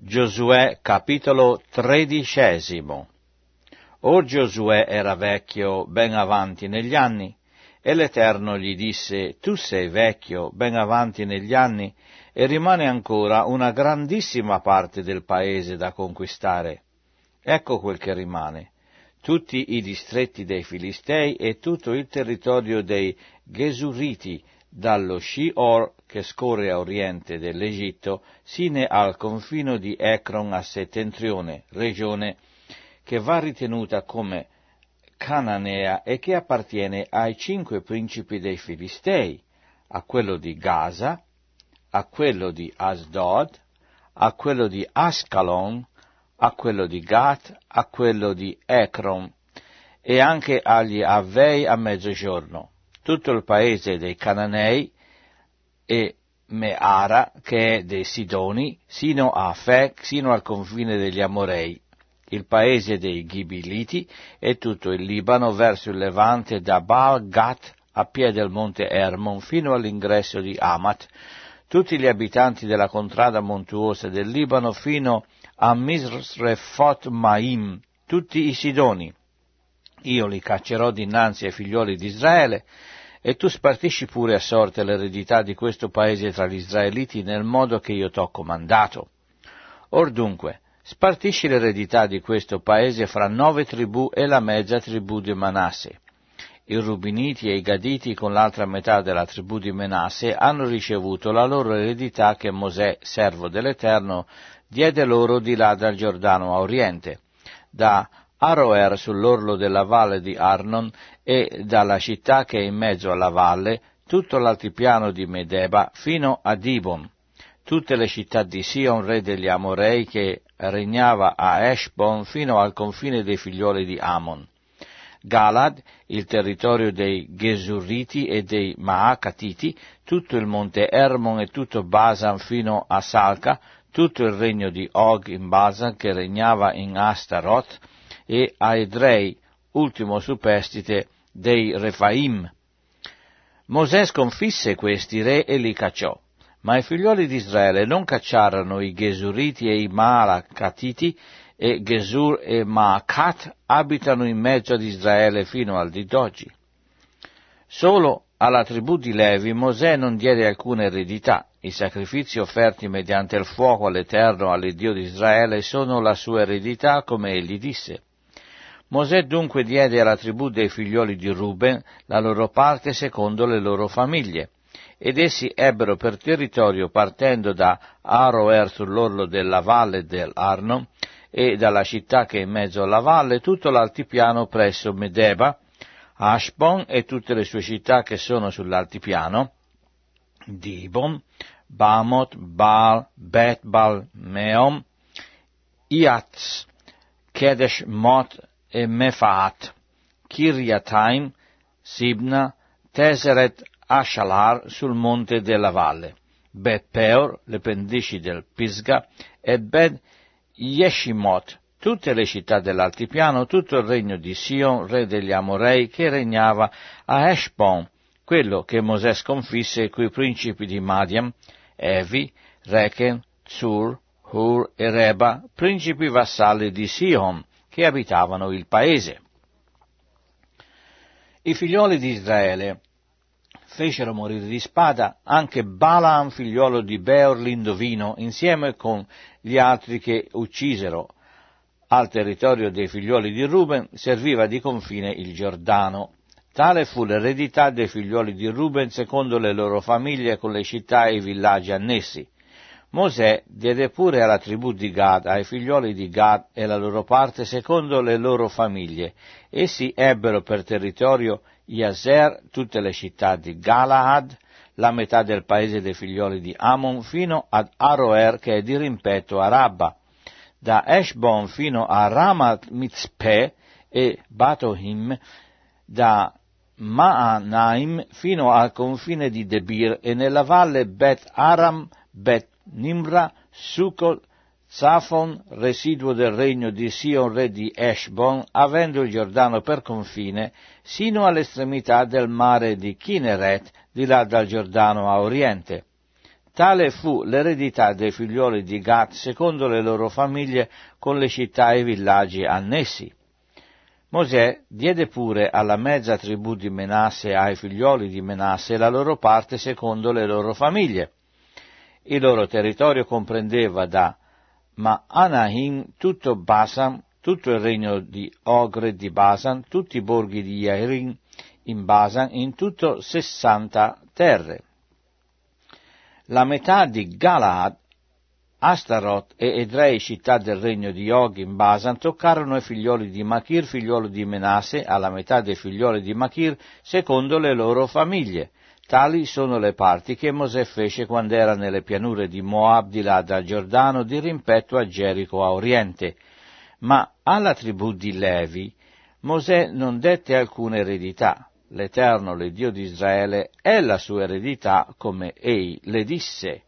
Giosuè capitolo 13. Or Giosuè era vecchio ben avanti negli anni, e l'Eterno gli disse: Tu sei vecchio ben avanti negli anni, e rimane ancora una grandissima parte del paese da conquistare. Ecco quel che rimane: tutti i distretti dei Filistei e tutto il territorio dei Gesuriti, dallo Scior che scorre a oriente dell'Egitto, sine al confino di Ecron a settentrione, regione che va ritenuta come Cananea e che appartiene ai 5 principi dei Filistei, a quello di Gaza, a quello di Asdod, a quello di Ascalon, a quello di Gat, a quello di Ecron, e anche agli Avvei a mezzogiorno, tutto il paese dei Cananei e Meara, che è dei Sidoni, sino a Afec, sino al confine degli Amorei, il paese dei Gibiliti e tutto il Libano verso il levante da Baal Gat a piede del monte Hermon fino all'ingresso di Amat, tutti gli abitanti della contrada montuosa del Libano fino a Misrefot Maim, tutti i Sidoni. Io li caccerò dinanzi ai figlioli di Israele, e tu spartisci pure a sorte l'eredità di questo paese tra gli Israeliti nel modo che io t'ho comandato. Or dunque, spartisci l'eredità di questo paese fra 9 tribù e la mezza tribù di Manasse. I Rubiniti e i Gaditi con l'altra metà della tribù di Manasse hanno ricevuto la loro eredità che Mosè, servo dell'Eterno, diede loro di là dal Giordano a oriente, da Aroer sull'orlo della valle di Arnon e dalla città che è in mezzo alla valle, tutto l'altipiano di Medeba fino a Dibon, tutte le città di Sion, re degli Amorei, che regnava a Eshbon fino al confine dei figlioli di Amon. Galad, il territorio dei Gesuriti e dei Maacatiti, tutto il monte Hermon e tutto Basan fino a Salca, tutto il regno di Og in Basan che regnava in Astaroth, e a Edrei, ultimo superstite dei Refaim. Mosè sconfisse questi re e li cacciò, ma i figlioli di Israele non cacciarono i Gesuriti e i Maacatiti, e Gesur e Maacat abitano in mezzo ad Israele fino al di d'oggi. Solo alla tribù di Levi Mosè non diede alcuna eredità. I sacrifici offerti mediante il fuoco all'Eterno, all'Iddio di Israele, sono la sua eredità, come egli disse. Mosè dunque diede alla tribù dei figlioli di Ruben la loro parte secondo le loro famiglie, ed essi ebbero per territorio, partendo da Aroer sull'orlo della valle dell'Arno e dalla città che è in mezzo alla valle, tutto l'altipiano presso Medeba, Ashbon e tutte le sue città che sono sull'altipiano, Dibon, Bamot, Baal, Bet-Bal, Meom, Iatz, Kedesh Mot e Mefaat, Kiriataim, Sibna, Teseret Ashalar sul monte della valle, Bet Peor, le pendici del Pisga, e Bet Yeshimot, tutte le città dell'altipiano, tutto il regno di Sion, re degli Amorei, che regnava a Eshbon, quello che Mosè sconfisse coi principi di Madian, Evi, Rechen, Tsur, Hur e Reba, principi vassalli di Sihon, che abitavano il paese. I figlioli di Israele fecero morire di spada anche Balaam, figliolo di Beor l'Indovino, insieme con gli altri che uccisero. Al territorio dei figlioli di Ruben serviva di confine il Giordano. Tale fu l'eredità dei figlioli di Ruben secondo le loro famiglie, con le città e i villaggi annessi. Mosè diede pure alla tribù di Gad, ai figlioli di Gad e la loro parte secondo le loro famiglie. Essi ebbero per territorio Jazer, tutte le città di Galaad, la metà del paese dei figlioli di Amon, fino ad Aroer, che è di rimpetto a Rabba, da Eshbon fino a Ramat Mitzpe e Batohim, da Maanaim fino al confine di Debir, e nella valle Bet Aram, Bet Nimra, Sucol, Zafon, residuo del regno di Sion, re di Eshbon, avendo il Giordano per confine, sino all'estremità del mare di Kineret, di là dal Giordano a oriente. Tale fu l'eredità dei figlioli di Gad secondo le loro famiglie con le città e i villaggi annessi. Mosè diede pure alla mezza tribù di Menasse e ai figlioli di Menasse la loro parte secondo le loro famiglie. Il loro territorio comprendeva da Maanahim tutto Basan, tutto il regno di Ogre di Basan, tutti i borghi di Jairin in Basan, in tutto 60 terre. La metà di Galaad, Astarot e Edrei, città del regno di Og in Basan, toccarono ai figlioli di Machir, figliolo di Menasse, alla metà dei figlioli di Machir, secondo le loro famiglie. Tali sono le parti che Mosè fece quando era nelle pianure di Moab, di là dal Giordano, di rimpetto a Gerico a oriente. Ma alla tribù di Levi Mosè non dette alcuna eredità. L'Eterno, l'Iddio di Israele, è la sua eredità, come ei le disse.